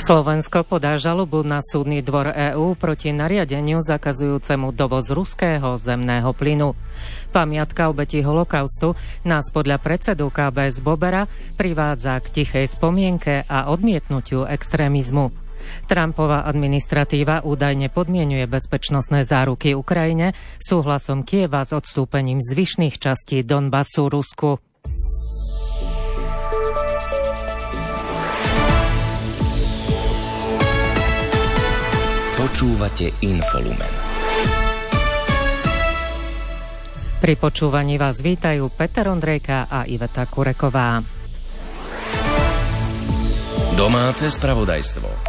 Slovensko podá žalobu na súdny dvor EÚ proti nariadeniu zakazujúcemu dovoz ruského zemného plynu. Pamiatka obetí holokaustu nás podľa predsedu KBS Bobera privádza k tichej spomienke a odmietnutiu extrémizmu. Trumpova administratíva údajne podmienuje bezpečnostné záruky Ukrajine súhlasom Kieva s odstúpením zvyšných častí Donbasu Rusku. Počúvate Infolumen. Pri počúvaní vás vítajú Peter Ondrejka a Iveta Kureková. Domáce spravodajstvo.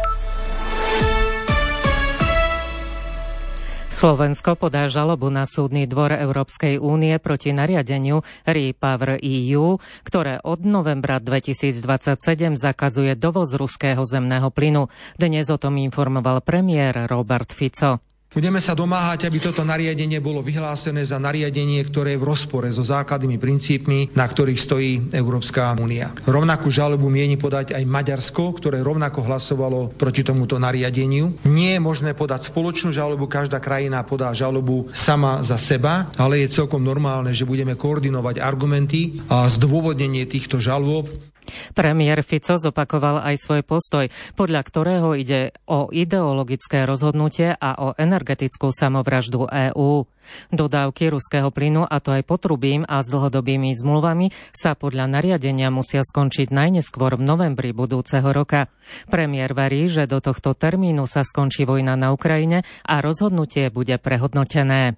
Slovensko podá žalobu na súdny dvor Európskej únie proti nariadeniu REPowerEU, ktoré od novembra 2027 zakazuje dovoz ruského zemného plynu. Dnes o tom informoval premiér Robert Fico. Budeme sa domáhať, aby toto nariadenie bolo vyhlásené za nariadenie, ktoré je v rozpore so základnými princípmi, na ktorých stojí Európska únia. Rovnakú žalobu mieni podať aj Maďarsko, ktoré rovnako hlasovalo proti tomuto nariadeniu. Nie je možné podať spoločnú žalobu, každá krajina podá žalobu sama za seba, ale je celkom normálne, že budeme koordinovať argumenty a zdôvodnenie týchto žalôb. Premiér Fico zopakoval aj svoj postoj, podľa ktorého ide o ideologické rozhodnutie a o energetickú samovraždu EÚ. Dodávky ruského plynu, a to aj potrubím a s dlhodobými zmluvami, sa podľa nariadenia musia skončiť najneskôr v novembri budúceho roka. Premiér verí, že do tohto termínu sa skončí vojna na Ukrajine a rozhodnutie bude prehodnotené.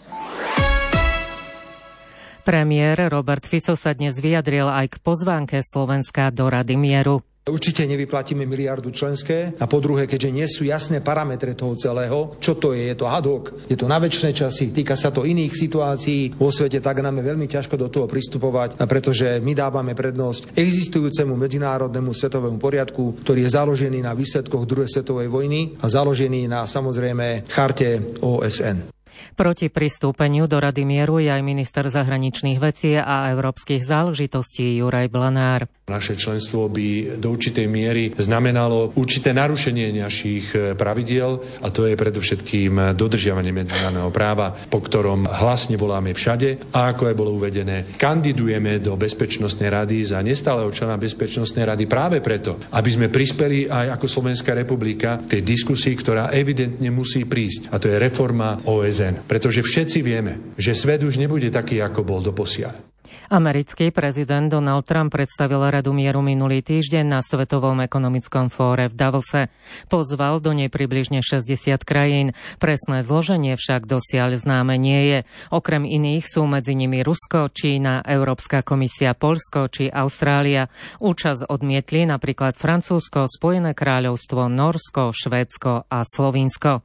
Premiér Robert Fico sa dnes vyjadril aj k pozvánke Slovenska do Rady mieru. Určite nevyplatíme miliardu členské a po druhé, keďže nie sú jasné parametre toho celého, čo to je to ad hoc, je to na večné časy, týka sa to iných situácií vo svete, tak nám je veľmi ťažko do toho pristupovať, pretože my dávame prednosť existujúcemu medzinárodnému svetovému poriadku, ktorý je založený na výsledkoch druhej svetovej vojny a založený na samozrejme charte OSN. Proti pristúpeniu do Rady mieru je aj minister zahraničných vecí a európskych záležitostí Juraj Blanár. Naše členstvo by do určitej miery znamenalo určité narušenie našich pravidiel a to je predovšetkým dodržiavanie medzinárodného práva, po ktorom hlasne voláme všade a ako aj bolo uvedené, kandidujeme do Bezpečnostnej rady za nestáleho člena Bezpečnostnej rady práve preto, aby sme prispeli aj ako Slovenská republika k tej diskusii, ktorá evidentne musí prísť, a to je reforma OSN. Pretože všetci vieme, že svet už nebude taký, ako bol doposiaľ. Americký prezident Donald Trump predstavil Radu mieru minulý týždeň na Svetovom ekonomickom fóre v Davose. Pozval do nej približne 60 krajín. Presné zloženie však dosiaľ známe nie je. Okrem iných sú medzi nimi Rusko, Čína, Európska komisia, Poľsko či Austrália. Účasť odmietli napríklad Francúzsko, Spojené kráľovstvo, Nórsko, Švédsko a Slovinsko.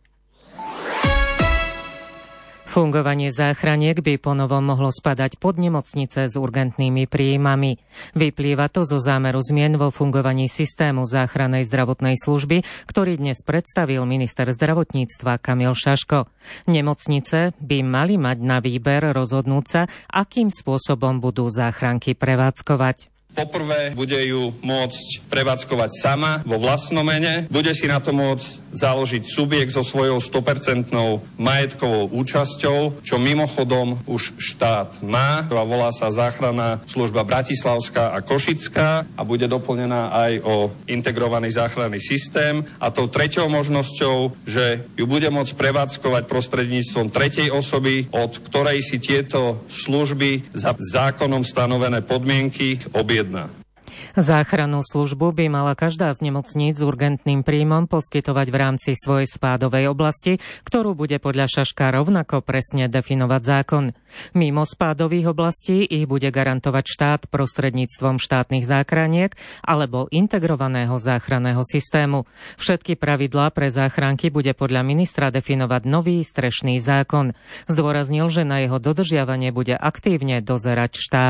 Fungovanie záchraniek by ponovom mohlo spadať pod nemocnice s urgentnými prijímami. Vyplýva to zo zámeru zmien vo fungovaní systému záchrannej zdravotnej služby, ktorý dnes predstavil minister zdravotníctva Kamil Šaško. Nemocnice by mali mať na výber rozhodnúť sa, akým spôsobom budú záchranky prevádzkovať. Poprvé bude ju môcť prevádzkovať sama vo vlastnom mene, bude si na to môcť založiť subjekt so svojou 100% majetkovou účasťou, čo mimochodom už štát má. Volá sa Záchranná služba Bratislavská a Košická a bude doplnená aj o integrovaný záchranný systém. A tou treťou možnosťou, že ju bude môcť prevádzkovať prostredníctvom tretej osoby, od ktorej si tieto služby za zákonom stanovené podmienky objedná. Záchrannú službu by mala každá z nemocníc s urgentným príjmom poskytovať v rámci svojej spádovej oblasti, ktorú bude podľa Šaška rovnako presne definovať zákon. Mimo spádových oblastí ich bude garantovať štát prostredníctvom štátnych záchraniek alebo integrovaného záchranného systému. Všetky pravidlá pre záchranky bude podľa ministra definovať nový strešný zákon. Zdôraznil, že na jeho dodržiavanie bude aktívne dozerať štát.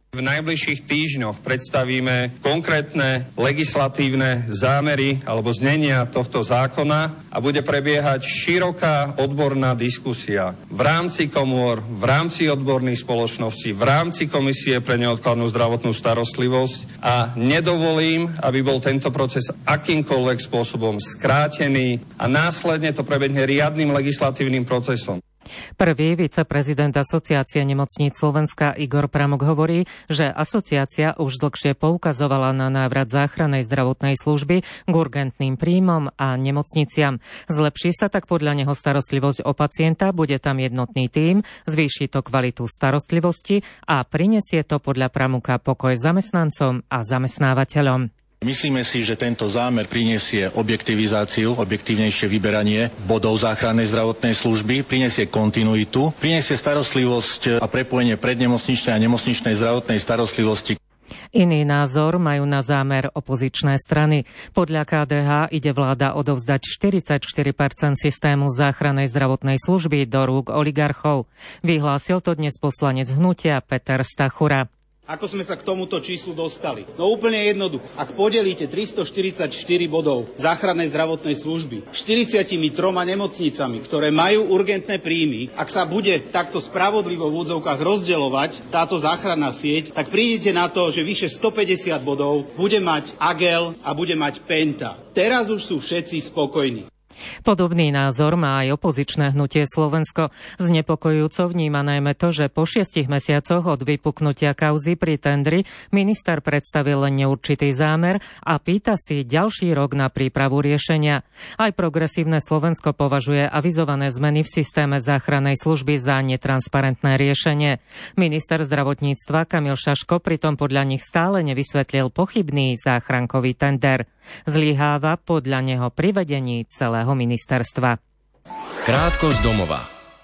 V najbližších týždňoch predstavíme konkrétne legislatívne zámery alebo znenia tohto zákona a bude prebiehať široká odborná diskusia v rámci komôr, v rámci odborných spoločností, v rámci Komisie pre neodkladnú zdravotnú starostlivosť a nedovolím, aby bol tento proces akýmkoľvek spôsobom skrátený a následne to prebehne riadnym legislatívnym procesom. Prvý viceprezident Asociácie nemocníc Slovenska Igor Pramuk hovorí, že asociácia už dlhšie poukazovala na návrat záchrannej zdravotnej služby k urgentným príjmom a nemocniciam. Zlepší sa tak podľa neho starostlivosť o pacienta, bude tam jednotný tím, zvýši to kvalitu starostlivosti a prinesie to podľa Pramuka pokoj zamestnancom a zamestnávateľom. Myslíme si, že tento zámer prinesie objektivizáciu, objektívnejšie vyberanie bodov záchrannej zdravotnej služby, prinesie kontinuitu, prinesie starostlivosť a prepojenie prednemocničnej a nemocničnej zdravotnej starostlivosti. Iný názor majú na zámer opozičné strany. Podľa KDH ide vláda odovzdať 44% systému záchrannej zdravotnej služby do rúk oligarchov. Vyhlásil to dnes poslanec Hnutia Peter Stachura. Ako sme sa k tomuto číslu dostali? No úplne jednoducho. Ak podelíte 344 bodov záchrannej zdravotnej služby 43 nemocnicami, ktoré majú urgentné príjmy, ak sa bude takto spravodlivo v úvodzovkách rozdeľovať táto záchranná sieť, tak prídete na to, že vyše 150 bodov bude mať Agel a bude mať Penta. Teraz už sú všetci spokojní. Podobný názor má aj opozičné hnutie Slovensko. Znepokojujúco vníma najmä to, že po 6 mesiacoch od vypuknutia kauzy pri tendri minister predstavil len neurčitý zámer a pýta si ďalší rok na prípravu riešenia. Aj progresívne Slovensko považuje avizované zmeny v systéme záchrannej služby za netransparentné riešenie. Minister zdravotníctva Kamil Šaško pritom podľa nich stále nevysvetlil pochybný záchrankový tender. Zlyháva podľa neho pri vedení celého ministerstva. Krátko z domova.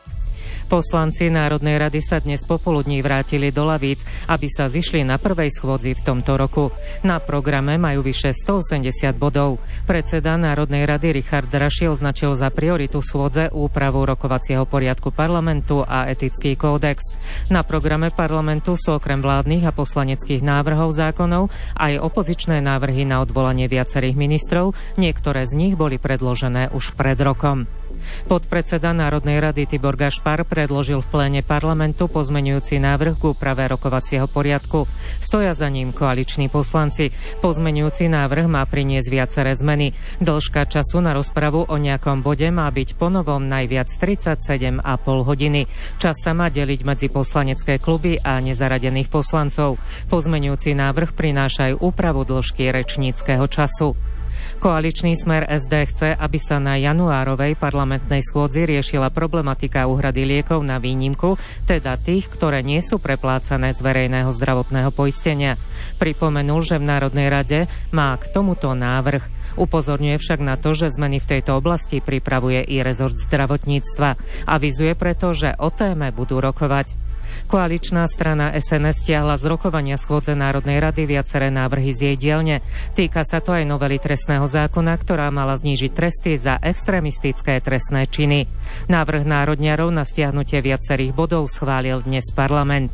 Poslanci Národnej rady sa dnes popoludní vrátili do lavíc, aby sa zišli na prvej schôdzi v tomto roku. Na programe majú vyše 180 bodov. Predseda Národnej rady Richard Raši označil za prioritu schôdze úpravu rokovacieho poriadku parlamentu a etický kódex. Na programe parlamentu sú okrem vládnych a poslaneckých návrhov zákonov aj opozičné návrhy na odvolanie viacerých ministrov, niektoré z nich boli predložené už pred rokom. Podpredseda Národnej rady Tibor Gašpar predložil v pléne parlamentu pozmeňujúci návrh k úprave rokovacieho poriadku. Stoja za ním koaliční poslanci. Pozmeňujúci návrh má priniesť viaceré zmeny. Dĺžka času na rozpravu o nejakom bode má byť ponovom najviac 37,5 hodiny. Čas sa má deliť medzi poslanecké kluby a nezaradených poslancov. Pozmeňujúci návrh prináša aj úpravu dĺžky rečníckeho času. Koaličný Smer SD chce, aby sa na januárovej parlamentnej schôdzi riešila problematika úhrady liekov na výnimku, teda tých, ktoré nie sú preplácané z verejného zdravotného poistenia. Pripomenul, že v Národnej rade má k tomuto návrh. Upozorňuje však na to, že zmeny v tejto oblasti pripravuje i rezort zdravotníctva. Avizuje preto, že o téme budú rokovať. Koaličná strana SNS stiahla z rokovania schôdze Národnej rady viaceré návrhy z jej dielne. Týka sa to aj novely trestného zákona, ktorá mala znížiť tresty za extrémistické trestné činy. Návrh národňarov na stiahnutie viacerých bodov schválil dnes parlament.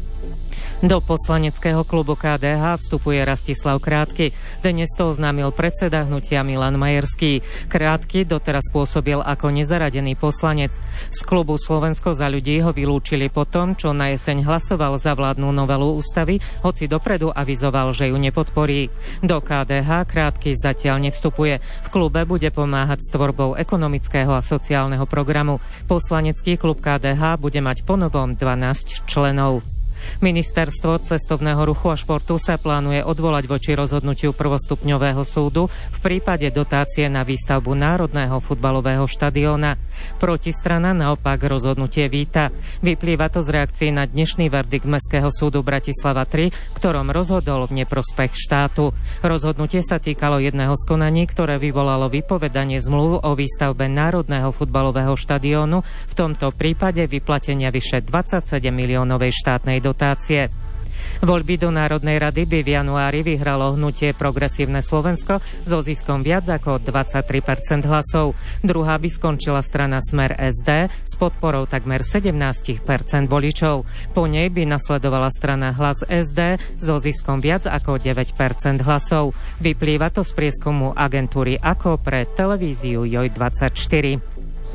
Do poslaneckého klubu KDH vstupuje Rastislav Krátky. Dnes to oznámil predseda hnutia Milan Majerský. Krátky doteraz pôsobil ako nezaradený poslanec. Z klubu Slovensko za ľudí ho vylúčili po tom, čo na jeseň hlasoval za vládnu novelu ústavy, hoci dopredu avizoval, že ju nepodporí. Do KDH Krátky zatiaľ nevstupuje. V klube bude pomáhať s tvorbou ekonomického a sociálneho programu. Poslanecký klub KDH bude mať ponovom 12 členov. Ministerstvo cestovného ruchu a športu sa plánuje odvolať voči rozhodnutiu prvostupňového súdu v prípade dotácie na výstavbu Národného futbalového štadióna. Protistrana naopak rozhodnutie víta. Vyplýva to z reakcií na dnešný verdikt Mestského súdu Bratislava 3, ktorom rozhodol v neprospech štátu. Rozhodnutie sa týkalo jedného z konaní, ktoré vyvolalo vypovedanie zmluv o výstavbe Národného futbalového štadiónu, v tomto prípade vyplatenia vyše 27 miliónovej štátnej dotácie. V Voľby do Národnej rady by v januári vyhralo hnutie Progresívne Slovensko so ziskom viac ako 23% hlasov. Druhá by skončila strana Smer SD s podporou takmer 17% voličov. Po nej by nasledovala strana Hlas SD so ziskom viac ako 9% hlasov. Vyplýva to z prieskumu agentúry AKO pre televíziu JOJ24.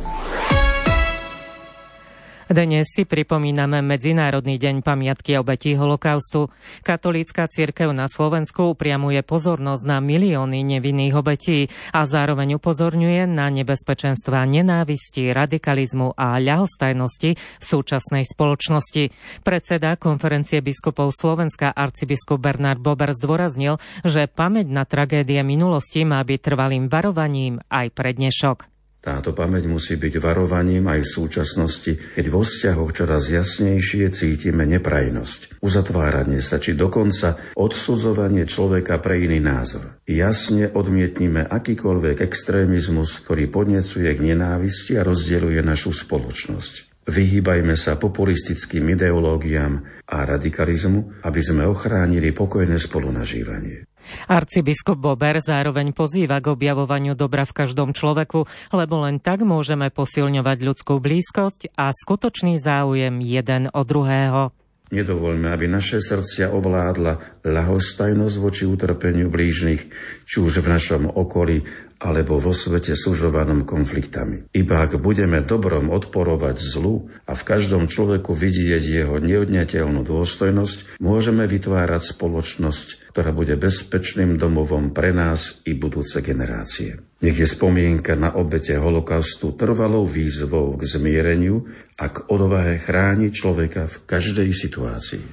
Dnes si pripomíname Medzinárodný deň pamiatky obetí holokaustu. Katolícka cirkev na Slovensku upriamuje pozornosť na milióny nevinných obetí a zároveň upozorňuje na nebezpečenstvá nenávisti, radikalizmu a ľahostajnosti v súčasnej spoločnosti. Predseda Konferencie biskupov Slovenska arcibiskup Bernard Bober zdôraznil, že pamäť na tragédie minulosti má byť trvalým varovaním aj pre dnešok. Táto pamäť musí byť varovaním aj v súčasnosti, keď vo vzťahoch čoraz jasnejšie cítime neprajnosť, uzatváranie sa či dokonca odsudzovanie človeka pre iný názor. Jasne odmietnime akýkoľvek extrémizmus, ktorý podnecuje k nenávisti a rozdeľuje našu spoločnosť. Vyhýbajme sa populistickým ideológiám a radikalizmu, aby sme ochránili pokojné spolunažívanie. Arcibiskup Bober zároveň pozýva k objavovaniu dobra v každom človeku, lebo len tak môžeme posilňovať ľudskú blízkosť a skutočný záujem jeden od druhého. Nedovoľme, aby naše srdcia ovládla ľahostajnosť voči utrpeniu blížnych, či už v našom okolí, alebo vo svete sužovanom konfliktami. Iba ak budeme dobrom odporovať zlu a v každom človeku vidieť jeho neodňateľnú dôstojnosť, môžeme vytvárať spoločnosť, ktorá bude bezpečným domovom pre nás i budúce generácie. Nech je spomienka na obete holokaustu trvalou výzvou k zmiereniu a k odvahe chrániť človeka v každej situácii.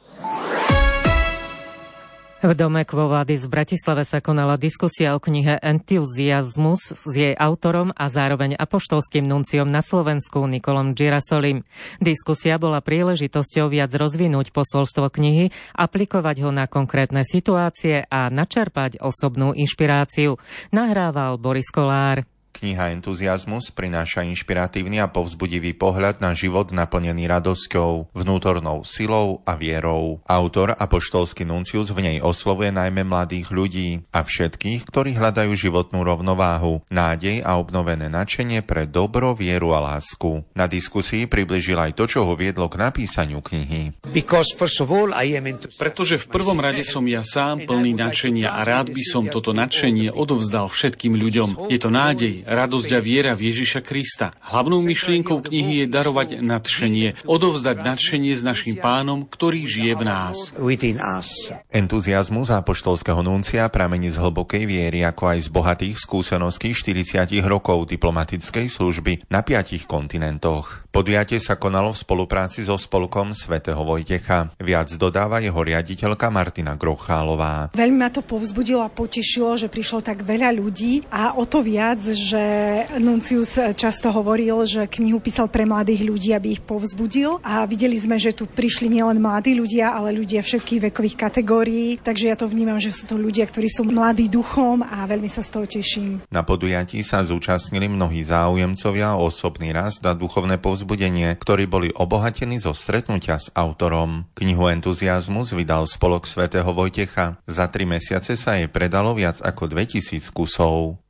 V dome Quo Vadis v Bratislave sa konala diskusia o knihe Entuziasmus s jej autorom a zároveň apoštolským nunciom na Slovensku Nikolom Girasolim. Diskusia bola príležitosťou viac rozvinúť posolstvo knihy, aplikovať ho na konkrétne situácie a načerpať osobnú inšpiráciu. Nahrával Boris Kolár. Kniha Entuziasmus prináša inšpiratívny a povzbudivý pohľad na život naplnený radosťou, vnútornou silou a vierou. Autor, apoštolský nuncius, v nej oslovuje najmä mladých ľudí a všetkých, ktorí hľadajú životnú rovnováhu, nádej a obnovené nadšenie pre dobro, vieru a lásku. Na diskusii priblížil aj to, čo ho viedlo k napísaniu knihy. Pretože v prvom rade som ja sám plný nadšenia a rád by som toto nadšenie odovzdal všetkým ľuďom. Je to nádej, radosť a viera v Ježiša Krista. Hlavnou myšlienkou knihy je darovať nadšenie, odovzdať nadšenie s naším Pánom, ktorý žije v nás. Entuziasmus apoštolského nuncia pramení z hlbokej viery, ako aj z bohatých skúseností 40 rokov diplomatickej služby na 5 kontinentoch. Podujatie sa konalo v spolupráci so Spolkom svätého Vojtecha. Viac dodáva jeho riaditeľka Martina Grochálová. Veľmi ma to povzbudilo a potešilo, že prišlo tak veľa ľudí a o to viac, že nuncius často hovoril, že knihu písal pre mladých ľudí, aby ich povzbudil, a videli sme, že tu prišli nielen mladí ľudia, ale ľudia všetkých vekových kategórií, takže ja to vnímam, že sú to ľudia, ktorí sú mladí duchom a veľmi sa z toho teším. Na podujatí sa zúčastnili mnohí záujemcovia o osobný rast a duchovné povzbudenie, ktorí boli obohatení zo stretnutia s autorom. Knihu Entuziasmus vydal Spolok svätého Vojtecha. Za 3 mesiace sa jej predalo viac ako 2000 kusov.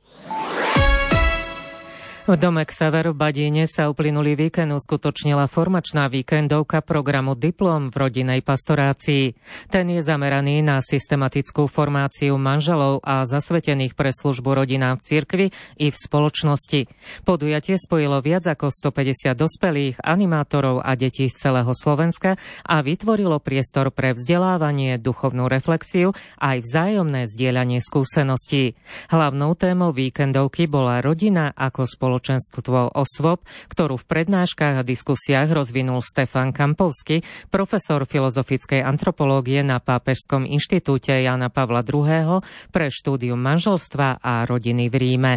V dome Xaver v Badíne sa uplynulý víkend uskutočnila formačná víkendovka programu Diplom v rodinnej pastorácii. Ten je zameraný na systematickú formáciu manželov a zasvetených pre službu rodinám v cirkvi i v spoločnosti. Podujatie spojilo viac ako 150 dospelých, animátorov a detí z celého Slovenska a vytvorilo priestor pre vzdelávanie, duchovnú reflexiu a aj vzájomné zdieľanie skúseností. Hlavnou témou víkendovky bola rodina ako spoločenstvo osôb, ktorú v prednáškach a diskusiách rozvinul Stefan Kampovský, profesor filozofickej antropológie na Pápežskom inštitúte Jana Pavla II. Pre štúdium manželstva a rodiny v Ríme.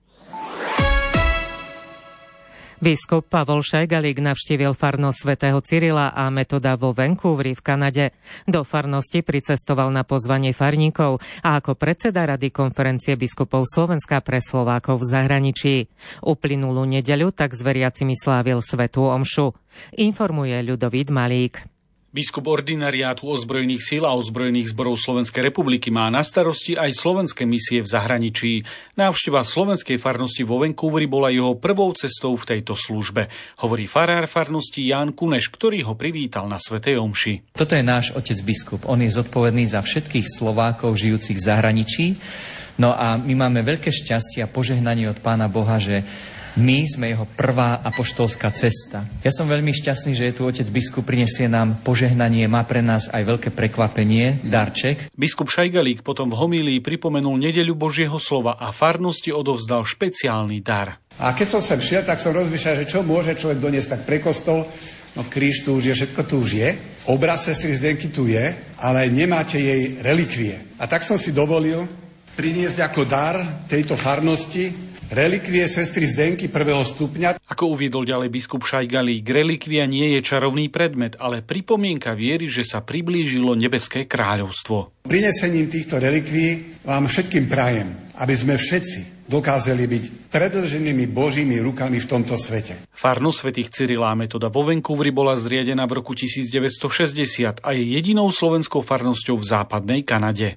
Biskup Pavol Šajgalík navštívil farnosť svätého Cyrila a Metoda vo Vancouveri v Kanade. Do farnosti pricestoval na pozvanie farníkov a ako predseda Rady konferencie biskupov Slovenska pre Slovákov v zahraničí. Uplynulú nedeľu tak s veriacimi slávil svätú omšu. Informuje Ľudovít Malík. Biskup ordinariátu ozbrojených síl a ozbrojených zborov Slovenskej republiky má na starosti aj slovenské misie v zahraničí. Návšteva slovenskej farnosti vo Vancouveri bola jeho prvou cestou v tejto službe, hovorí farár farnosti Ján Kuneš, ktorý ho privítal na svätej omši. Toto je náš otec biskup. On je zodpovedný za všetkých Slovákov žijúcich v zahraničí. No a my máme veľké šťastie a požehnanie od Pána Boha, že my sme jeho prvá apoštolská cesta. Ja som veľmi šťastný, že je tu otec biskup, prinesie nám požehnanie, má pre nás aj veľké prekvapenie, darček. Biskup Šajgalík potom v homílii pripomenul nedeľu Božieho slova a farnosti odovzdal špeciálny dar. A keď som sem šiel, tak som rozmýšľal, že čo môže človek doniesť tak pre kostol. No kríž tu už je, všetko tu už je. Obraz sestry Zdenky tu je, ale nemáte jej relikvie. A tak som si dovolil priniesť ako dar tejto farnosti relikvie sestry Zdenky 1. stupňa. Ako uviedol ďalej biskup Šajgalík, relikvia nie je čarovný predmet, ale pripomienka viery, že sa priblížilo nebeské kráľovstvo. Prinesením týchto relikví vám všetkým prajem, aby sme všetci dokázali byť predĺženými Božími rukami v tomto svete. Farnosť svätých Cyrila a Metoda vo Vancouveri bola zriadená v roku 1960 a je jedinou slovenskou farnosťou v západnej Kanade.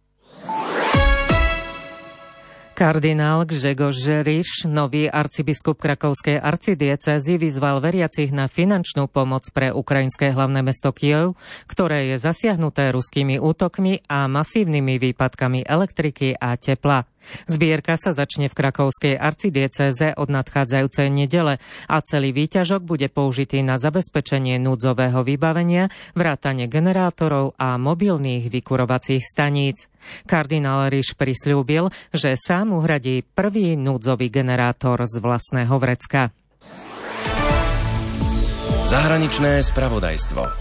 Kardinál Grzegorz Žeriš, nový arcibiskup krakovskej arcidiecézy, vyzval veriacich na finančnú pomoc pre ukrajinské hlavné mesto Kyjev, ktoré je zasiahnuté ruskými útokmi a masívnymi výpadkami elektriky a tepla. Zbierka sa začne v krakovskej arcidiecéze od nadchádzajúcej nedele a celý výťažok bude použitý na zabezpečenie núdzového vybavenia, vrátane generátorov a mobilných vykurovacích staníc. Kardinál Riš prisľúbil, že sám uhradí prvý núdzový generátor z vlastného vrecka. Zahraničné spravodajstvo.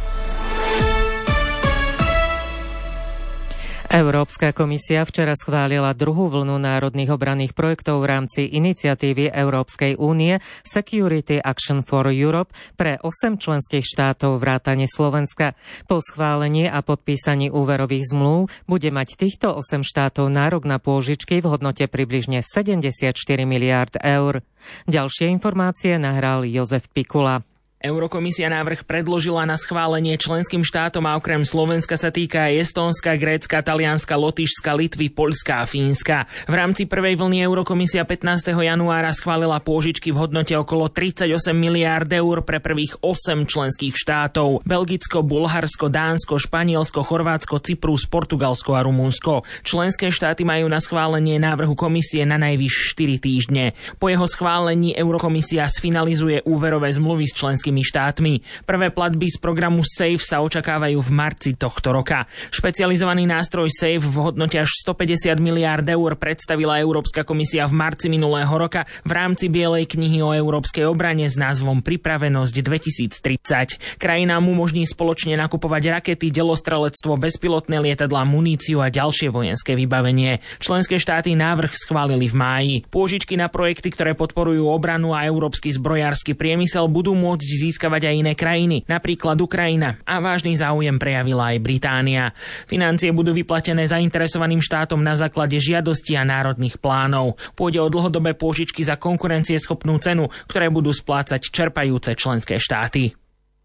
Európska komisia včera schválila druhú vlnu národných obranných projektov v rámci iniciatívy Európskej únie Security Action for Europe pre 8 členských štátov vrátane Slovenska. Po schválení a podpísaní úverových zmluv bude mať týchto 8 štátov nárok na pôžičky v hodnote približne 74 miliárd eur. Ďalšie informácie nahral Jozef Pikula. Eurokomisia návrh predložila na schválenie členským štátom a okrem Slovenska sa týka aj Estónska, Grécka, Talianska, Lotyšska, Litvy, Poľska a Fínska. V rámci prvej vlny Eurokomisia 15. januára schválila pôžičky v hodnote okolo 38 miliárd eur pre prvých 8 členských štátov: Belgicko, Bulharsko, Dánsko, Španielsko, Chorvátsko, Cyprus, Portugalsko a Rumunsko. Členské štáty majú na schválenie návrhu komisie na najvyš 4 týždne. Po jeho schválení Eurokomisia sfinalizuje úverové zmluvy s členskými štátmi. Prvé platby z programu SAFE sa očakávajú v marci tohto roka. Špecializovaný nástroj SAFE v hodnote až 150 miliárd eur predstavila Európska komisia v marci minulého roka v rámci Bielej knihy o európskej obrane s názvom Pripravenosť 2030. Krajinám umožní spoločne nakupovať rakety, delostrelectvo, bezpilotné lietadlá, muníciu a ďalšie vojenské vybavenie. Členské štáty návrh schválili v máji. Pôžičky na projekty, ktoré podporujú obranu a európsky zbrojársky priemysel, budú môcť získavať aj iné krajiny, napríklad Ukrajina, a vážny záujem prejavila aj Británia. Financie budú vyplatené zainteresovaným štátom na základe žiadosti a národných plánov. Pôjde o dlhodobé pôžičky za konkurencieschopnú cenu, ktoré budú splácať čerpajúce členské štáty.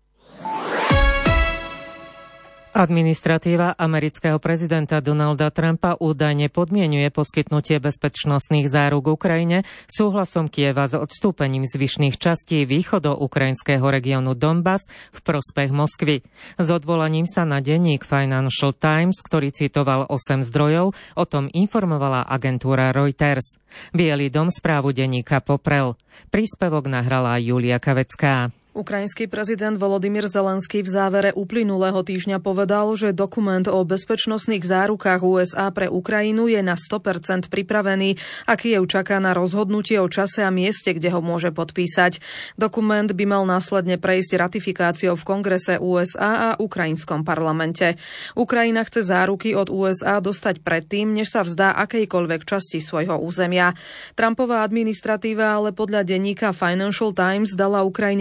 Administratíva amerického prezidenta Donalda Trumpa údajne podmienuje poskytnutie bezpečnostných záruk Ukrajine súhlasom Kieva s odstúpením zvyšných častí východoukrajinského regiónu Donbas v prospech Moskvy. S odvolaním sa na denník Financial Times, ktorý citoval 8 zdrojov, o tom informovala agentúra Reuters. Bielý dom správu denníka poprel. Príspevok nahrala Julia Kavecká. Ukrajinský prezident Volodymyr Zelenský v závere uplynulého týždňa povedal, že dokument o bezpečnostných zárukách USA pre Ukrajinu je na 100% pripravený a Kyjev čaká na rozhodnutie o čase a mieste, kde ho môže podpísať. Dokument by mal následne prejsť ratifikáciou v Kongrese USA a ukrajinskom parlamente. Ukrajina chce záruky od USA dostať predtým, než sa vzdá akejkoľvek časti svojho územia. Trumpová administratíva ale podľa denníka Financial Times dala Ukrajine najavo,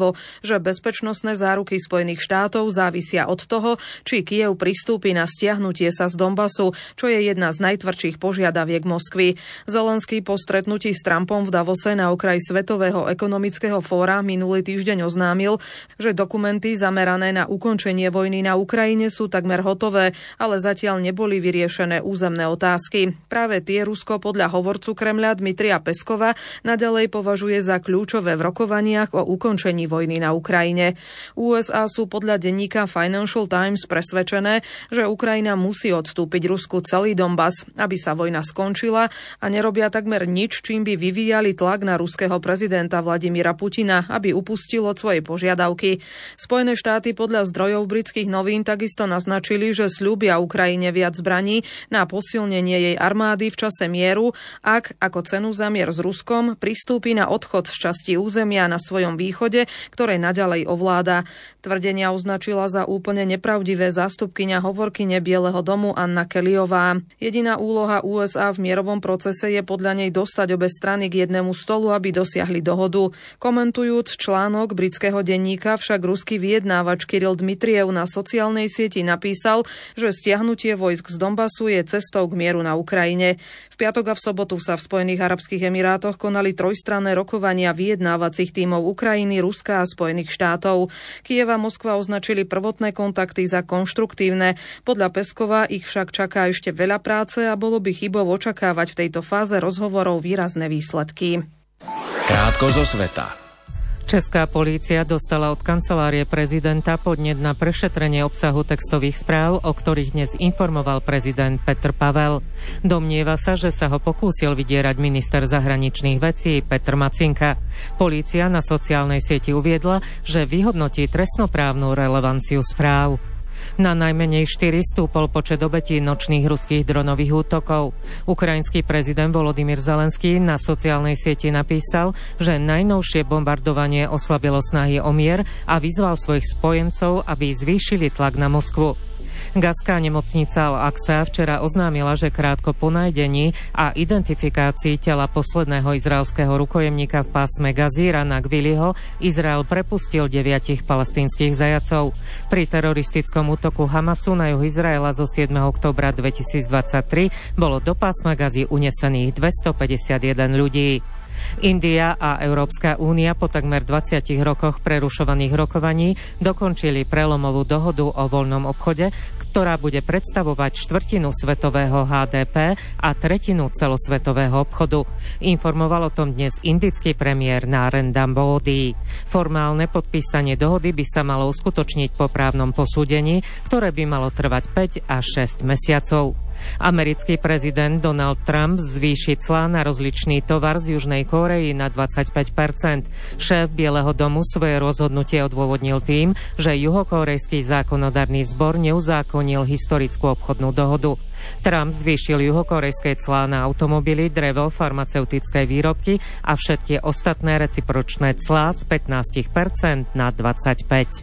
uviedlo, že bezpečnostné záruky Spojených štátov závisia od toho, či Kyjev pristúpi na stiahnutie sa z Donbasu, čo je jedna z najtvrdších požiadaviek Moskvy. Zelenský po stretnutí s Trumpom v Davose na okraji Svetového ekonomického fóra minulý týždeň oznámil, že dokumenty zamerané na ukončenie vojny na Ukrajine sú takmer hotové, ale zatiaľ neboli vyriešené územné otázky. Práve tie Rusko podľa hovorcu Kremľa Dmitrija Peskova naďalej považuje za kľúčové v rokovaniach o ukončení vojny na Ukrajine. USA sú podľa denníka Financial Times presvedčené, že Ukrajina musí odstúpiť Rusku celý Donbas, aby sa vojna skončila, a nerobia takmer nič, čím by vyvíjali tlak na ruského prezidenta Vladimíra Putina, aby upustil od svojej požiadavky. Spojené štáty podľa zdrojov britských novín takisto naznačili, že sľúbia Ukrajine viac zbraní na posilnenie jej armády v čase mieru, ak ako cenu za mier s Ruskom pristúpi na odchod z časti územia na svojom východe, ktoré naďalej ovláda. Tvrdenia označila za úplne nepravdivé zástupkyňa hovorkyne Bieleho domu Anna Kellyová. Jediná úloha USA v mierovom procese je podľa nej dostať obe strany k jednému stolu, aby dosiahli dohodu. Komentujúc článok britského denníka, však ruský vyjednávač Kiril Dmitriev na sociálnej sieti napísal, že stiahnutie vojsk z Donbasu je cestou k mieru na Ukrajine. V piatok a v sobotu sa v Spojených arabských emirátoch konali trojstranné rokovania vyjednávacích tímov Ukrajiny, Ruska a Spojených štátov. Kyjev a Moskva označili prvotné kontakty za konštruktívne. Podľa Peskova ich však čaká ešte veľa práce a bolo by chybou očakávať v tejto fáze rozhovorov výrazné výsledky. Krátko zo sveta. Česká polícia dostala od kancelárie prezidenta podnet na prešetrenie obsahu textových správ, o ktorých dnes informoval prezident Petr Pavel. Domnieva sa, že sa ho pokúsil vydierať minister zahraničných vecí Petr Macinka. Polícia na sociálnej sieti uviedla, že vyhodnotí trestnoprávnu relevanciu správ. Na najmenej 4 stúpol počet obetí nočných ruských dronových útokov. Ukrajinský prezident Volodymyr Zelenský na sociálnej sieti napísal, že najnovšie bombardovanie oslabilo snahy o mier a vyzval svojich spojencov, aby zvýšili tlak na Moskvu. Gazská nemocnica Al-Aqsa včera oznámila, že krátko po nájdení a identifikácii tela posledného izraelského rukojemníka v pásme Gazy Rana Gviliho Izrael prepustil 9 palestínskych zajacov. Pri teroristickom útoku Hamasu na juh Izraela zo 7. októbra 2023 bolo do pásma Gazy unesených 251 ľudí. India a Európska únia po takmer 20 rokoch prerušovaných rokovaní dokončili prelomovú dohodu o voľnom obchode, ktorá bude predstavovať štvrtinu svetového HDP a tretinu celosvetového obchodu. Informoval o tom dnes indický premiér Narendra Modi. Formálne podpísanie dohody by sa malo uskutočniť po právnom posúdení, ktoré by malo trvať 5 až 6 mesiacov. Americký prezident Donald Trump zvýši clá na rozličný tovar z Južnej Kórey na 25%. Šéf Bieleho domu svoje rozhodnutie odôvodnil tým, že juhokórejský zákonodárny zbor neuzákonil historickú obchodnú dohodu. Trump zvýšil juhokórejské clá na automobily, drevo, farmaceutické výrobky a všetky ostatné recipročné clá z 15% na 25%.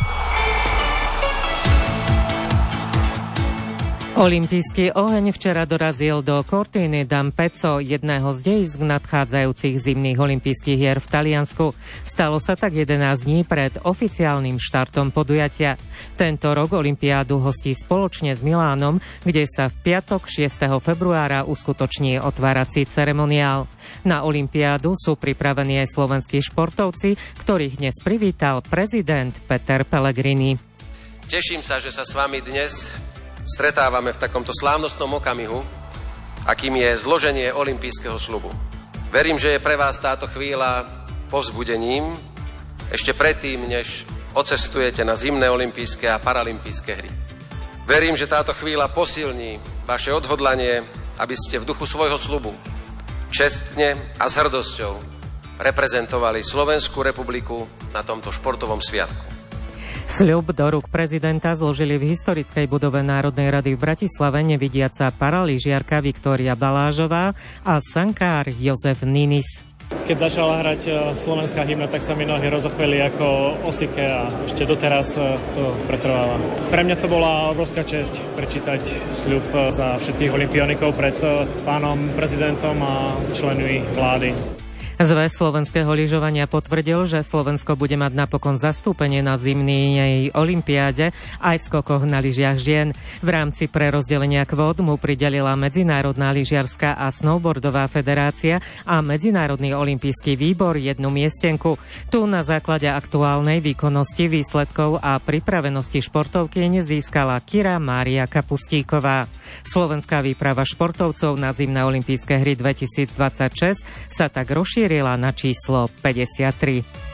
Olympijský oheň včera dorazil do Cortiny d'Ampezzo, jedného z dejsk nadchádzajúcich zimných olympijských hier v Taliansku. Stalo sa tak 11 dní pred oficiálnym štartom podujatia. Tento rok olympiádu hostí spoločne s Milánom, kde sa v piatok 6. februára uskutoční otvárací ceremoniál. Na olympiádu sú pripravení aj slovenskí športovci, ktorých dnes privítal prezident Peter Pellegrini. Teším sa, že sa s vami dnes stretávame v takomto slávnostnom okamihu, akým je zloženie olympijského sľubu. Verím, že je pre vás táto chvíľa povzbudením ešte predtým, než odcestujete na zimné olympijské a paralympijské hry. Verím, že táto chvíľa posilní vaše odhodlanie, aby ste v duchu svojho sľubu čestne a s hrdosťou reprezentovali Slovenskú republiku na tomto športovom sviatku. Sľub do rúk prezidenta zložili v historickej budove Národnej rady v Bratislave nevidiaca paralyžiarka Viktória Balážová a sankár Jozef Ninis. Keď začala hrať slovenská hymna, tak sa mi nohy rozochveli ako osike a ešte doteraz to pretrváva. Pre mňa to bola obrovská česť prečítať sľub za všetkých olympionikov pred pánom prezidentom a členmi vlády. Zväz slovenského lyžovania potvrdil, že Slovensko bude mať napokon zastúpenie na zimnej olympiáde aj v skokoch na lyžiach žien. V rámci prerozdelenia kvót mu pridelila Medzinárodná lyžiarska a snowboardová federácia a Medzinárodný olympijský výbor jednu miestenku. Tu na základe aktuálnej výkonnosti, výsledkov a pripravenosti športovkyň získala Kira Mária Kapustíková. Slovenská výprava športovcov na zimné olympijské hry 2026 sa tak rozšírila na číslo 53.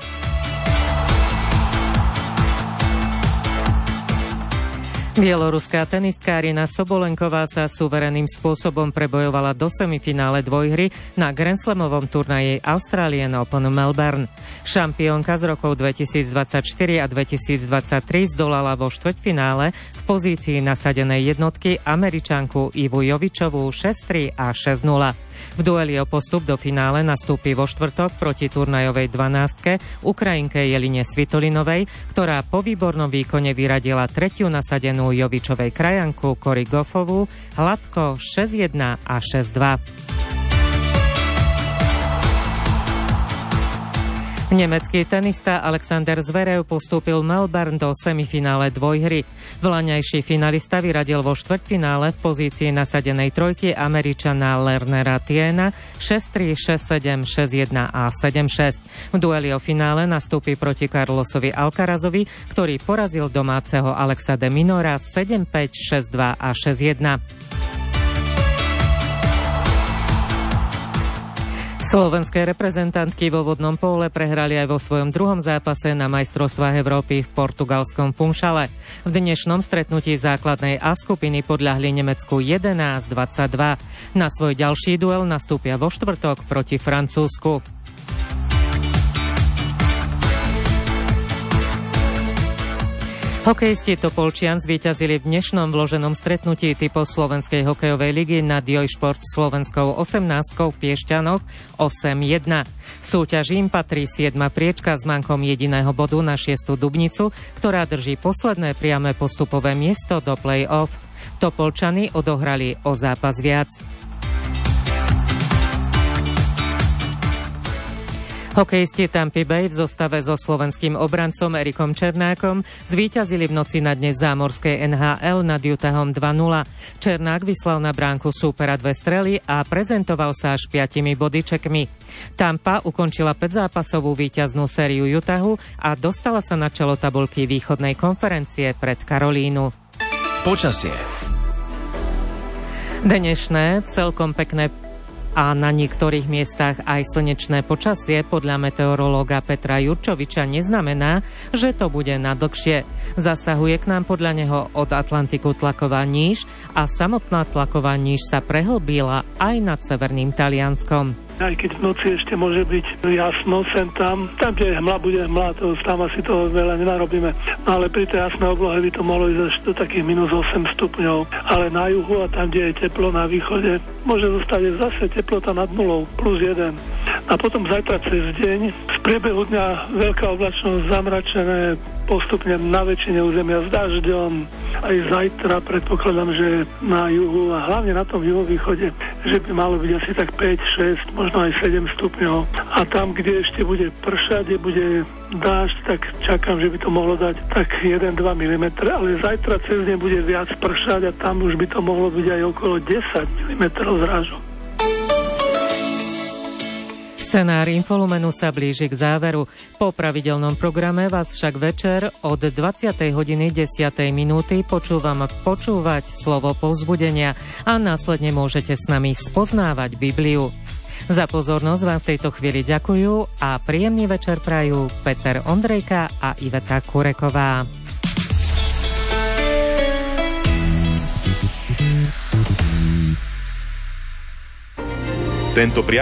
Bieloruská tenistka Aryna Sobolenková sa suverenným spôsobom prebojovala do semifinále dvojhry na Grand Slamovom turnaji Australian Open Melbourne. Šampiónka z rokov 2024 a 2023 zdolala vo štvrťfinále v pozícii nasadenej jednotky Američanku Ivu Jovičovú 6-3 a 6-0. V dueli o postup do finále nastúpi vo štvrtok proti turnajovej 12-ke Ukrajinke Jeline Svitolinovej, ktorá po výbornom výkone vyradila tretiu nasadenú Jovičovej krajanku Cory Goffovú hladko 6-1 a 6-2. Nemecký tenista Alexander Zverev postúpil Melbourne do semifinále dvojhry. Vlaňajší finalista vyradil vo štvrťfinále v pozícii nasadenej trojky Američana Lernera Tiena 6-3, 6-7, 6-1 a 7-6. V dueli o finále nastúpi proti Carlosovi Alcarazovi, ktorý porazil domáceho Alexa de Minora 7-5, 6-2 a 6-1. Slovenské reprezentantky vo vodnom póle prehrali aj vo svojom druhom zápase na majstrovstvách Európy v portugalskom Funchale. V dnešnom stretnutí základnej A skupiny podľahli Nemecku 11-22. Na svoj ďalší duel nastúpia vo štvrtok proti Francúzsku. Hokejisti Topolčian zvíťazili v dnešnom vloženom stretnutí typov Slovenskej hokejovej ligy nad Jojšport slovenskou 18 v Piešťanoch 8-1. V súťaži im patrí 7. priečka s mankom jediného bodu na 6. Dubnicu, ktorá drží posledné priame postupové miesto do play-off. Topolčany odohrali o zápas viac. Hokejisti Tampy Bay v zostave so slovenským obrancom Erikom Černákom zvíťazili v noci na dnes zámorskej NHL nad Utahom 2-0. Černák vyslal na bránku súpera 2 strely a prezentoval sa až 5 bodyčekmi. Tampa ukončila 5-zápasovú víťaznú sériu Utahu a dostala sa na čelo tabuľky východnej konferencie pred Karolínu. Počasie. Dnešné celkom pekné a na niektorých miestach aj slnečné počasie podľa meteorológa Petra Jurčoviča neznamená, že to bude na dlhšie. Zasahuje k nám podľa neho od Atlantiku tlaková níž a samotná tlaková níž sa prehlbila aj nad severným Talianskom. Aj keď v noci ešte môže byť jasno sem tam, kde je hmla, bude hmla, tam asi toho veľa nenarobíme. Ale pri tej jasnej oblohe by to mohlo ísť až do takých minus 8 stupňov. Ale na juhu a tam, kde je teplo na východe, môže zostať zase teplota nad nulou, plus 1. A potom zajtra cez deň, v priebehu dňa veľká oblačnosť, zamračené postupne na väčšine územia s dažďom. Aj zajtra predpokladám, že na juhu a hlavne na tom juhovýchode, že by malo byť asi tak 5, 6, možno aj 7 stupňov. A tam, kde ešte bude pršať, kde bude dážď, tak čakám, že by to mohlo dať tak 1-2 mm, ale zajtra cez deň bude viac pršať a tam už by to mohlo byť aj okolo 10 mm zrážok. Scenár Infolumenu sa blíži k záveru. Po pravidelnom programe vás však večer od 20:10 počúvať slovo povzbudenia a následne môžete s nami spoznávať Bibliu. Za pozornosť vám v tejto chvíli ďakujú a príjemný večer prajú Peter Ondrejka a Iveta Kureková. Tento